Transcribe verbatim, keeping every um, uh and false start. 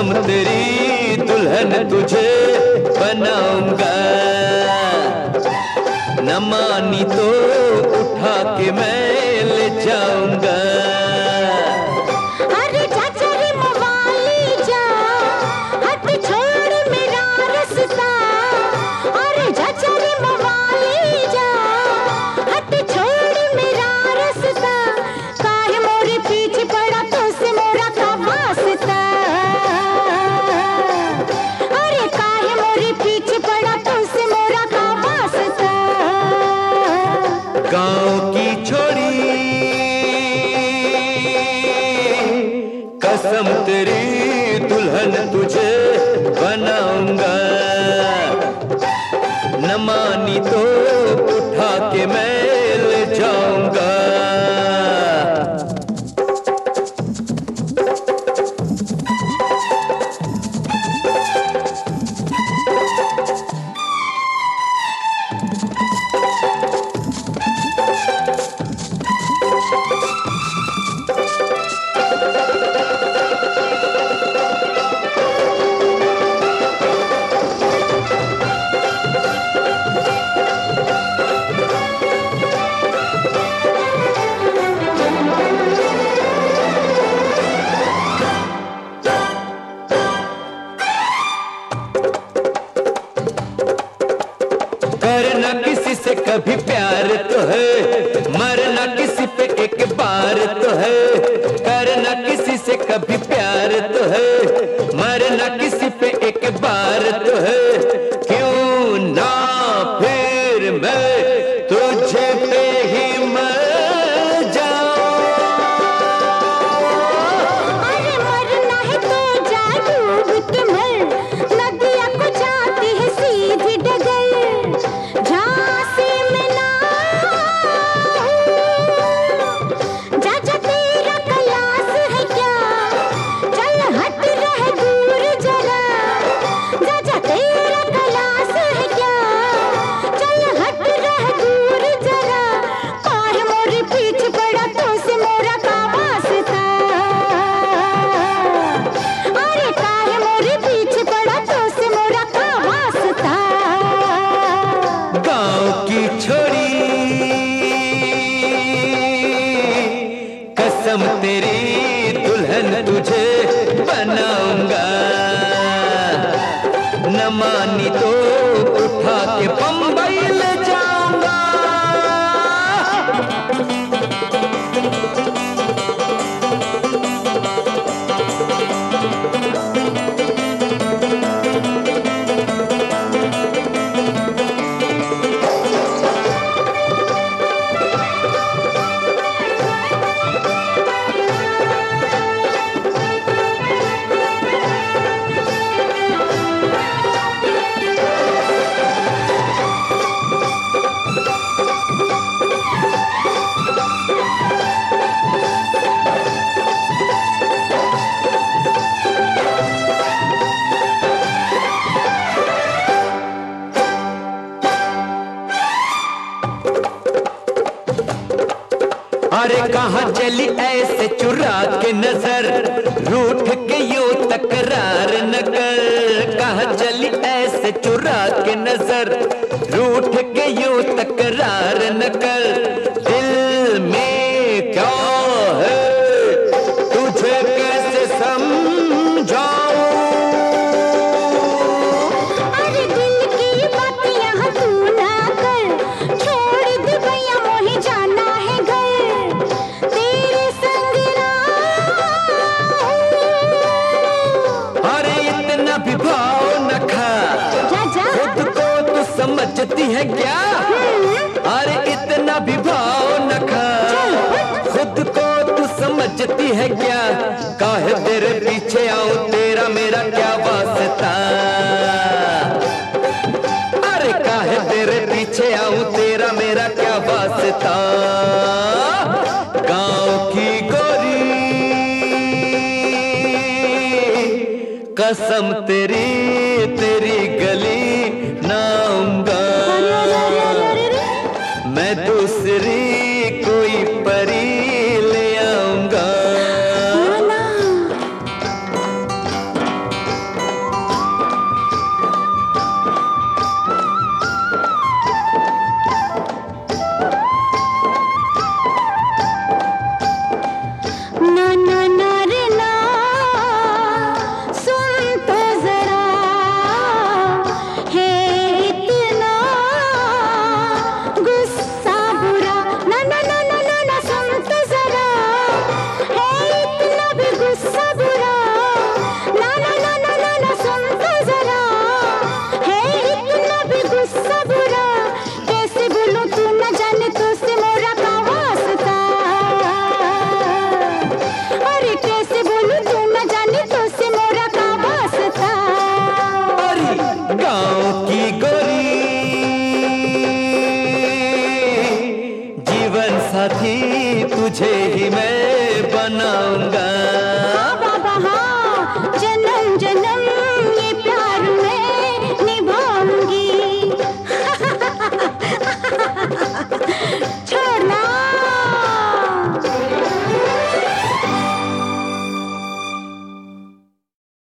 कसम तेरी दुल्हन तुझे बनाऊंगा, न मानी तो उठा के मैं ले जाऊंगा। अरे चाचा रे मवाली जा, हट छोड़ मेरा रास्ता। अरे चाचा रे मवाली जा, हट छोड़ मेरा रास्ता। काहे मोरे पीछे पड़ा तो से मोरा का वास्ता। अरे काहे मोरे पीछे पड़ा तो से मोरा का वास्ता। गाँव की छोड़ी कसम तेरी दुल्हन तुझे बनाऊंगा, न मानी तो उठा के मैं ले जाऊंगा। करना किसी से कभी प्यार तो है, मरना किसी पे एक बार तो है। करना किसी से कभी प्यार तो है, मरना किसी पे एक बार तो है। क्यों ना फिर मैं तुझे पे ही मर जाऊं। अरे मरना है तो जा डूब के मर, नदिया को जाती है सीधी डगर। झांसी में ना जा जा तेरा कलास है क्या, चल हट रह दूर जरा। जा जा तेरा कलास है क्या, चल हट रह दूर जरा। काहे मोरे पीछे पड़ा तो से मोरा का वास्ता। अरे काहे मोरे पीछे पड़ा तो से मोरा का वास्ता। गाँव की छोड़ी कसम तेरी दुल्हन तुझे बनाऊंगा, न मानी तो उठा के बम्बई ले जाऊंगा। अरे कहाँ चली ऐसे चुरा के नजर, रूठ के यूं तकरार न कर। कहाँ चली ऐसे चुरा के नजर, रूठ के यूं तकरार न कर। दिल में क्या है तुझे कैसे समझाऊं। अरे दिल की बात यहाँ तू ना कर, छोड़ दे भैया मोहे जाना है घर। तेरे संग अरे इतना भी भाव न खा, जा जा खुद को तू समझती है क्या। अरे इतना भी भाव न खा, खुद को तू समझती है क्या। काहे तेरे पीछे आऊं, तेरा मेरा क्या वास्ता। अरे काहे तेरे पीछे आऊं, तेरा मेरा क्या वास्ता। गाँव की गोरी कसम तेरी तेरी गली ना आऊंगा। मैं दूसरी कोई परी ले आऊंगा। तुझे ही मैं